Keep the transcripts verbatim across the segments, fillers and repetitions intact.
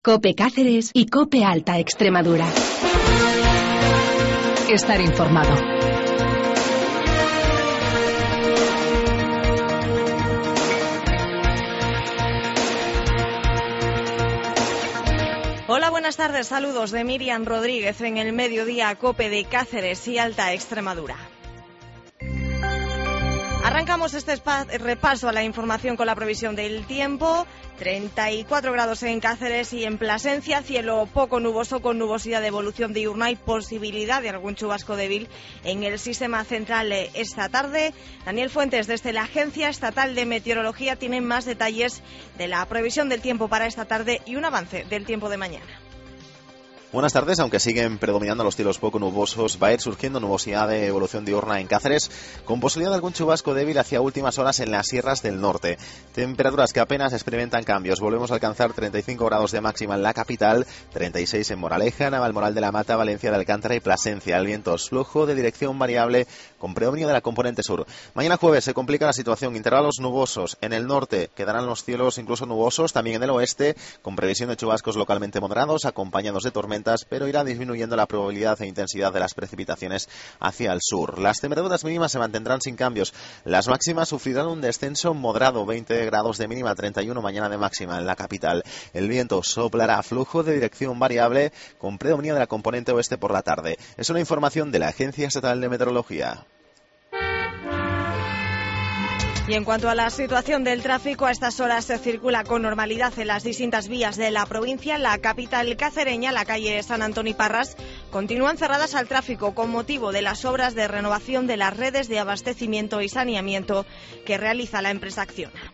COPE Cáceres y COPE Alta Extremadura. Estar informado. Hola, buenas tardes. Saludos de Miriam Rodríguez en el mediodía COPE de Cáceres y Alta Extremadura. Arrancamos este repaso a la información con la previsión del tiempo. treinta y cuatro grados en Cáceres y en Plasencia, cielo poco nuboso con nubosidad de evolución diurna y posibilidad de algún chubasco débil en el sistema central esta tarde. Daniel Fuentes, desde la Agencia Estatal de Meteorología, tiene más detalles de la previsión del tiempo para esta tarde y un avance del tiempo de mañana. Buenas tardes. Aunque siguen predominando los cielos poco nubosos, va a ir surgiendo nubosidad de evolución diurna en Cáceres, con posibilidad de algún chubasco débil hacia últimas horas en las sierras del norte. Temperaturas que apenas experimentan cambios. Volvemos a alcanzar treinta y cinco grados de máxima en la capital, treinta y seis en Moraleja, Navalmoral de la Mata, Valencia de Alcántara y Plasencia. El viento es flojo de dirección variable con predominio de la componente sur. Mañana jueves se complica la situación. Intervalos nubosos en el norte, quedarán los cielos incluso nubosos, también en el oeste, con previsión de chubascos localmente moderados, acompañados de tormentas, pero irá disminuyendo la probabilidad e intensidad de las precipitaciones hacia el sur. Las temperaturas mínimas se mantendrán sin cambios. Las máximas sufrirán un descenso moderado, veinte grados de mínima, treinta y uno mañana de máxima en la capital. El viento soplará flujo de dirección variable con predominio de la componente oeste por la tarde. Es una información de la Agencia Estatal de Meteorología. Y en cuanto a la situación del tráfico, a estas horas se circula con normalidad en las distintas vías de la provincia. La capital cacereña, la calle San Antonio y Parras, continúan cerradas al tráfico con motivo de las obras de renovación de las redes de abastecimiento y saneamiento que realiza la empresa Acciona.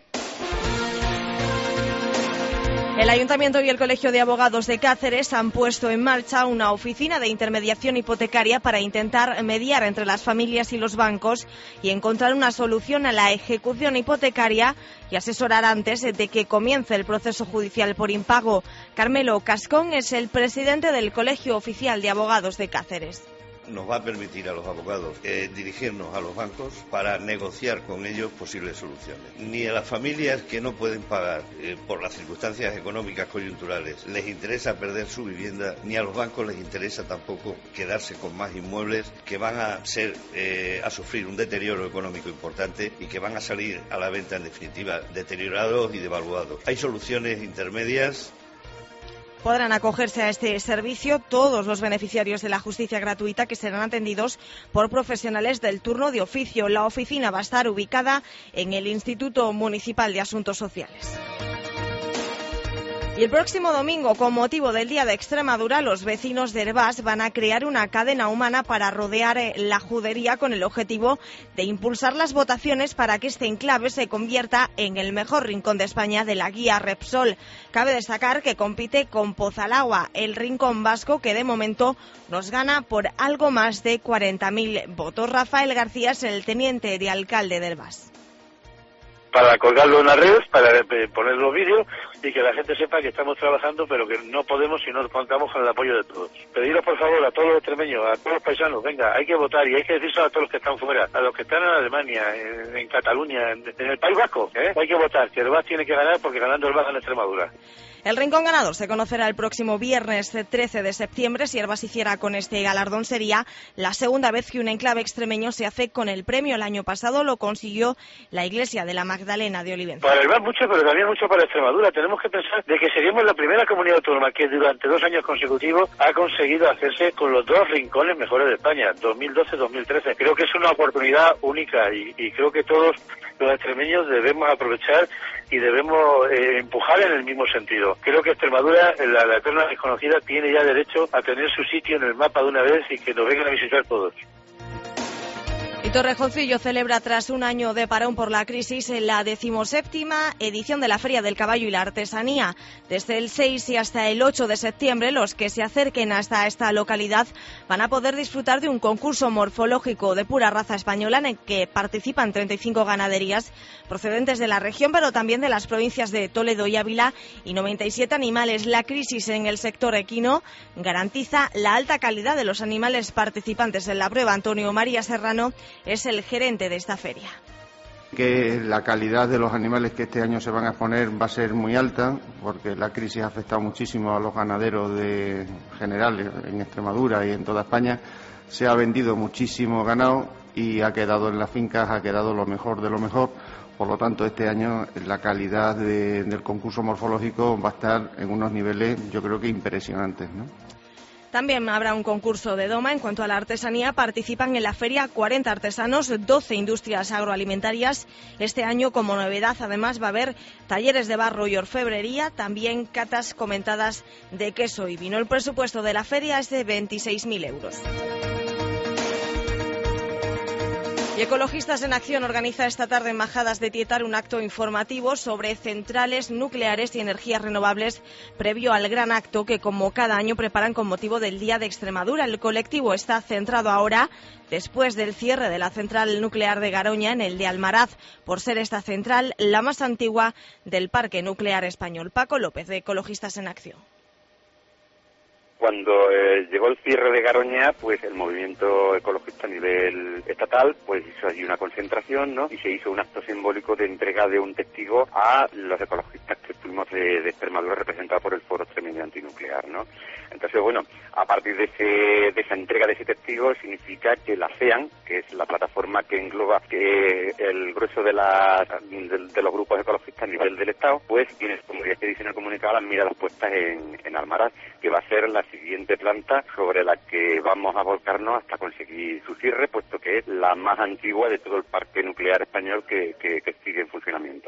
El Ayuntamiento y el Colegio de Abogados de Cáceres han puesto en marcha una oficina de intermediación hipotecaria para intentar mediar entre las familias y los bancos y encontrar una solución a la ejecución hipotecaria y asesorar antes de que comience el proceso judicial por impago. Carmelo Cascón es el presidente del Colegio Oficial de Abogados de Cáceres. Nos va a permitir a los abogados eh, dirigirnos a los bancos para negociar con ellos posibles soluciones. Ni a las familias que no pueden pagar eh, por las circunstancias económicas coyunturales les interesa perder su vivienda, ni a los bancos les interesa tampoco quedarse con más inmuebles que van a ser eh, a sufrir un deterioro económico importante y que van a salir a la venta en definitiva deteriorados y devaluados. Hay soluciones intermedias. Podrán acogerse a este servicio todos los beneficiarios de la justicia gratuita, que serán atendidos por profesionales del turno de oficio. La oficina va a estar ubicada en el Instituto Municipal de Asuntos Sociales. Y el próximo domingo, con motivo del Día de Extremadura, los vecinos de Herbás van a crear una cadena humana para rodear la judería con el objetivo de impulsar las votaciones para que este enclave se convierta en el mejor rincón de España de la guía Repsol. Cabe destacar que compite con Pozalagua, el rincón vasco, que de momento nos gana por algo más de cuarenta mil votos. Rafael García es el teniente de alcalde de Herbás. Para colgarlo en las redes, para poner los vídeos y que la gente sepa que estamos trabajando, pero que no podemos si no contamos con el apoyo de todos. Pediros por favor a todos los extremeños, a todos los paisanos, venga, hay que votar y hay que decirlo a todos los que están fuera, a los que están en Alemania, en, en Cataluña, en, en el País Vasco, ¿eh? Hay que votar, que Herbás tiene que ganar porque ganando Herbás gana Extremadura. El rincón ganador se conocerá el próximo viernes trece de septiembre. Si Herbás hiciera con este galardón, sería la segunda vez que un enclave extremeño se hace con el premio. El año pasado lo consiguió la Iglesia de la Magdalena de Olivenza. Para Herbás mucho, pero también mucho para Extremadura. Tenemos que pensar de que seríamos la primera comunidad autónoma que durante dos años consecutivos ha conseguido hacerse con los dos rincones mejores de España, dos mil doce dos mil trece. Creo que es una oportunidad única y, y creo que todos los extremeños debemos aprovechar y debemos eh, empujar en el mismo sentido. Creo que Extremadura, la, la eterna desconocida, tiene ya derecho a tener su sitio en el mapa de una vez y que nos vengan a visitar todos. Y Torrejoncillo celebra, tras un año de parón por la crisis, la decimoséptima edición de la Feria del Caballo y la Artesanía. Desde el seis y hasta el ocho de septiembre, los que se acerquen hasta esta localidad van a poder disfrutar de un concurso morfológico de pura raza española en el que participan treinta y cinco ganaderías procedentes de la región, pero también de las provincias de Toledo y Ávila, y noventa y siete animales. La crisis en el sector equino garantiza la alta calidad de los animales participantes en la prueba. Antonio María Serrano es el gerente de esta feria. que la calidad de los animales que este año se van a exponer va a ser muy alta, porque la crisis ha afectado muchísimo a los ganaderos de generales en Extremadura y en toda España. Se ha vendido muchísimo ganado y ha quedado en las fincas, ha quedado lo mejor de lo mejor. Por lo tanto, este año la calidad de, del concurso morfológico va a estar en unos niveles, yo creo que impresionantes, ¿no? También habrá un concurso de doma. En cuanto a la artesanía, participan en la feria cuarenta artesanos, doce industrias agroalimentarias. Este año, como novedad, además va a haber talleres de barro y orfebrería, también catas comentadas de queso y vino. El presupuesto de la feria es de veintiséis mil euros. Y Ecologistas en Acción organiza esta tarde en Majadas de Tietar un acto informativo sobre centrales nucleares y energías renovables previo al gran acto que, como cada año, preparan con motivo del Día de Extremadura. El colectivo está centrado ahora, después del cierre de la central nuclear de Garoña, en el de Almaraz, por ser esta central la más antigua del parque nuclear español. Paco López, de Ecologistas en Acción. Cuando eh, llegó el cierre de Garoña, pues el movimiento ecologista a nivel estatal pues hizo allí una concentración, ¿no? Y se hizo un acto simbólico de entrega de un testigo a los ecologistas que estuvimos de, de Extremadura, representados por el Foro Extremeño Antinuclear, ¿no? Entonces, bueno, a partir de, ese, de esa entrega de ese testigo significa que la CEAN, que es la plataforma que engloba que el grueso de, la, de, de los grupos ecologistas a nivel del Estado, pues tiene, como ya que dice en el comunicado, las miradas puestas en, en Almaraz, que va a ser la siguiente planta sobre la que vamos a volcarnos hasta conseguir su cierre, puesto que es la más antigua de todo el parque nuclear español que, que, que sigue en funcionamiento.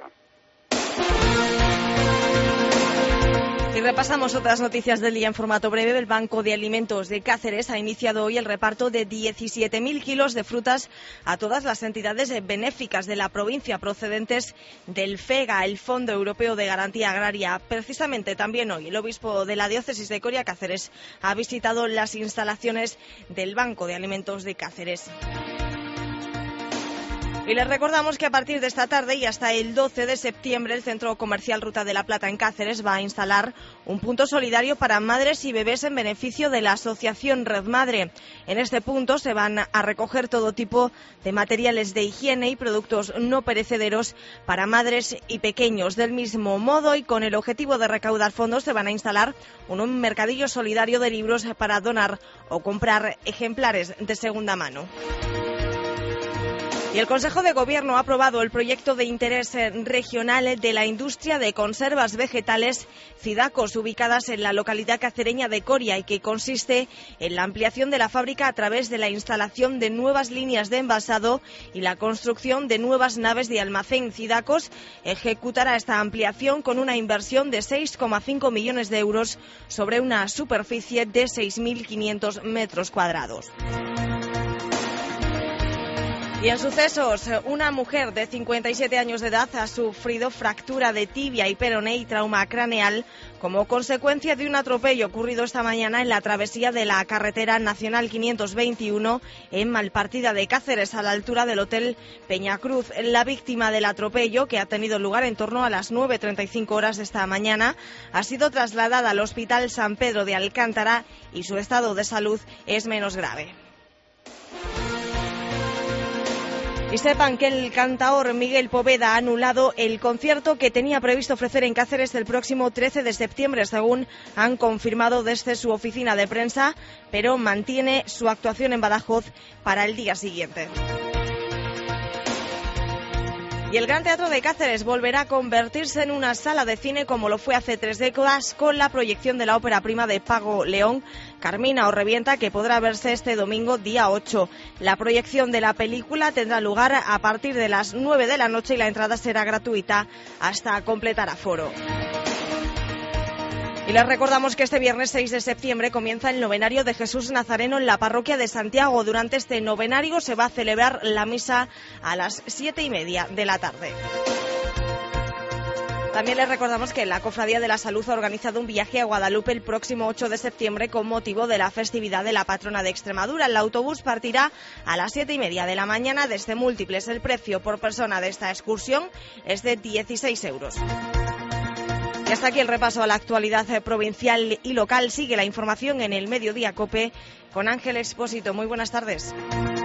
Y repasamos otras noticias del día en formato breve. El Banco de Alimentos de Cáceres ha iniciado hoy el reparto de diecisiete mil kilos de frutas a todas las entidades benéficas de la provincia procedentes del FEGA, el Fondo Europeo de Garantía Agraria. Precisamente también hoy el obispo de la diócesis de Coria Cáceres ha visitado las instalaciones del Banco de Alimentos de Cáceres. Y les recordamos que a partir de esta tarde y hasta el doce de septiembre el Centro Comercial Ruta de la Plata en Cáceres va a instalar un punto solidario para madres y bebés en beneficio de la asociación Red Madre. En este punto se van a recoger todo tipo de materiales de higiene y productos no perecederos para madres y pequeños. Del mismo modo y con el objetivo de recaudar fondos se van a instalar un mercadillo solidario de libros para donar o comprar ejemplares de segunda mano. Y el Consejo de Gobierno ha aprobado el proyecto de interés regional de la industria de conservas vegetales Cidacos, ubicadas en la localidad cacereña de Coria, y que consiste en la ampliación de la fábrica a través de la instalación de nuevas líneas de envasado y la construcción de nuevas naves de almacén. Cidacos ejecutará esta ampliación con una inversión de seis coma cinco millones de euros sobre una superficie de seis mil quinientos metros cuadrados. Y en sucesos, una mujer de cincuenta y siete años de edad ha sufrido fractura de tibia y peroné y trauma craneal como consecuencia de un atropello ocurrido esta mañana en la travesía de la carretera nacional quinientos veintiuno en Malpartida de Cáceres, a la altura del Hotel Peñacruz. La víctima del atropello, que ha tenido lugar en torno a las nueve treinta y cinco horas de esta mañana, ha sido trasladada al Hospital San Pedro de Alcántara y su estado de salud es menos grave. Y sepan que el cantaor Miguel Poveda ha anulado el concierto que tenía previsto ofrecer en Cáceres el próximo trece de septiembre, según han confirmado desde su oficina de prensa, pero mantiene su actuación en Badajoz para el día siguiente. Y el Gran Teatro de Cáceres volverá a convertirse en una sala de cine como lo fue hace tres décadas, con la proyección de la ópera prima de Pago León, Carmina o Revienta, que podrá verse este domingo día ocho. La proyección de la película tendrá lugar a partir de las nueve de la noche y la entrada será gratuita hasta completar aforo. Y les recordamos que este viernes seis de septiembre comienza el novenario de Jesús Nazareno en la parroquia de Santiago. Durante este novenario se va a celebrar la misa a las siete y media de la tarde. También les recordamos que la Cofradía de la Salud ha organizado un viaje a Guadalupe el próximo ocho de septiembre con motivo de la festividad de la patrona de Extremadura. El autobús partirá a las siete y media de la mañana desde Múltiples. El precio por persona de esta excursión es de dieciséis euros. Y hasta aquí el repaso a la actualidad provincial y local. Sigue la información en el Mediodía COPE con Ángel Expósito. Muy buenas tardes.